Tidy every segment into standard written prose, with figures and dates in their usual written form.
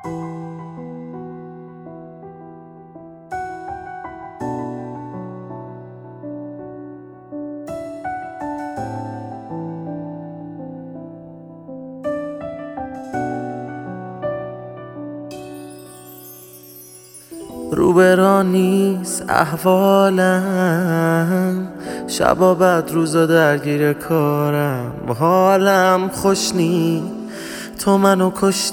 روبرا نیست احوالم، شبا بعد روزا درگیر کارم، حالم خوش نی تو منو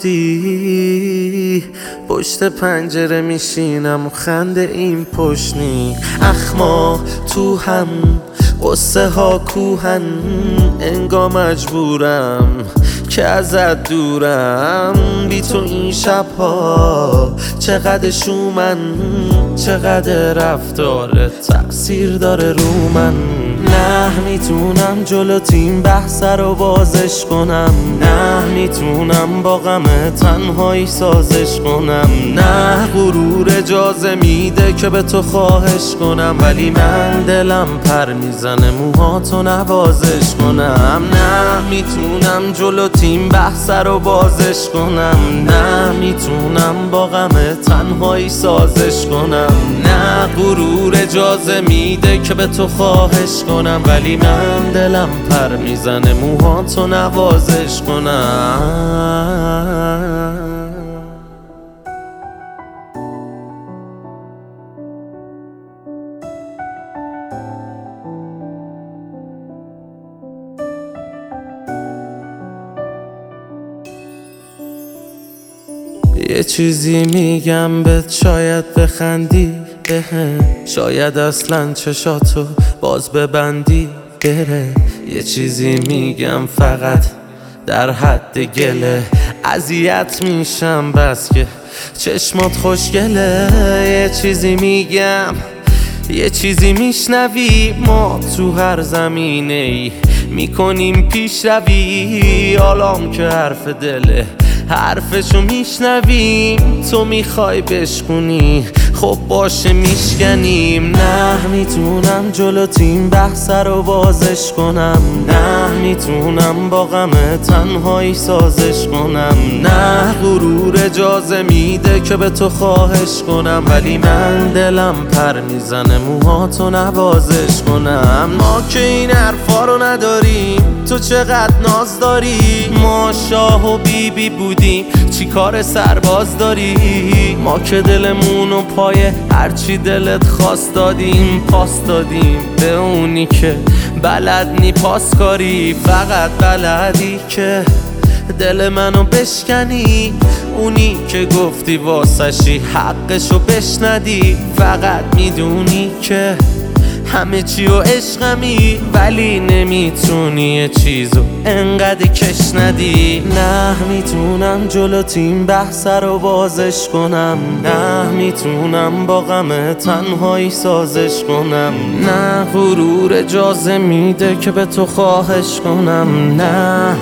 کشتی. پشت پنجره میشینم و خنده این پشنی، اخما تو هم قصه ها کوهن، انگار مجبورم که ازت دورم. بی تو این شبها چقدر شومن، چقدر رفتارت تأثیر داره رو من. نه میتونم جلو تیم بحث رو بازش کنم، نه میتونم با غم تنهایی سازش کنم، نه غرور اجازه میده که به تو خواهش کنم، ولی من دلم پر میزنه موهاتو نوازش کنم. نه میتونم جلو تیم بحث رو بازش کنم، نه میتونم با غم تنهایی سازش کنم، نه غرور اجازه میده که به تو خواهش کنم، ولی من دلم پر میزنه موهاتو نوازش کنم. یه چیزی میگم بهت شاید بخندی بهم، شاید اصلا چشاتو باز ببندی بره. یه چیزی میگم فقط در حد گله، اذیت میشم بس که چشمات خوشگله. یه چیزی میگم یه چیزی میشنوی، ما تو هر زمینه ای میکنیم پیشروی. حالام که حرف دله حرفشو میشنویم، تو میخوای بشکنی خب باشه میشکنیم. نه میتونم جلو تیم بحث رو بازش کنم، نه میتونم با غم تنهایی سازش کنم، نه غرور اجازه میده که به تو خواهش کنم، ولی من دلم پر میزنه موهاتو نوازش کنم. ما که این حرفا رو نداریم، تو چقدر ناز داری. ما شاه و بیبی بودیم چی کار سرباز داری. ما که دلمونو پای هرچی دلت خواست دادیم، پاس دادیم به اونی که بلد نی پاس کاری. فقط بلدی که دل منو بشکنی، اونی که گفتی واسشی حقشو بشندی. فقط میدونی که همه چی و عشقمی، ولی نمیتونی یه چیزو انقدر کش ندی. نه میتونم جلو تیم بحث رو بازش کنم، نه میتونم با غم تنهایی سازش کنم، نه غرور اجازه میده که به تو خواهش کنم، نه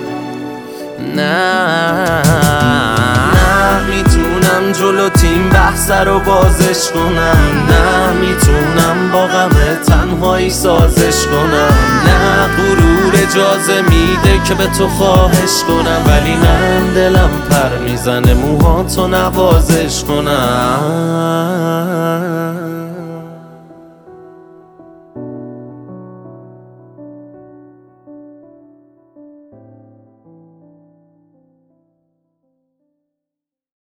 میتونم جلو تیم بحث رو بازش کنم، نه میتونم با غم تنهایی سازش کنم، نه غرور اجازه میده که به تو خواهش کنم، ولی من دلم پر میزنه موهاتو نوازش کنم.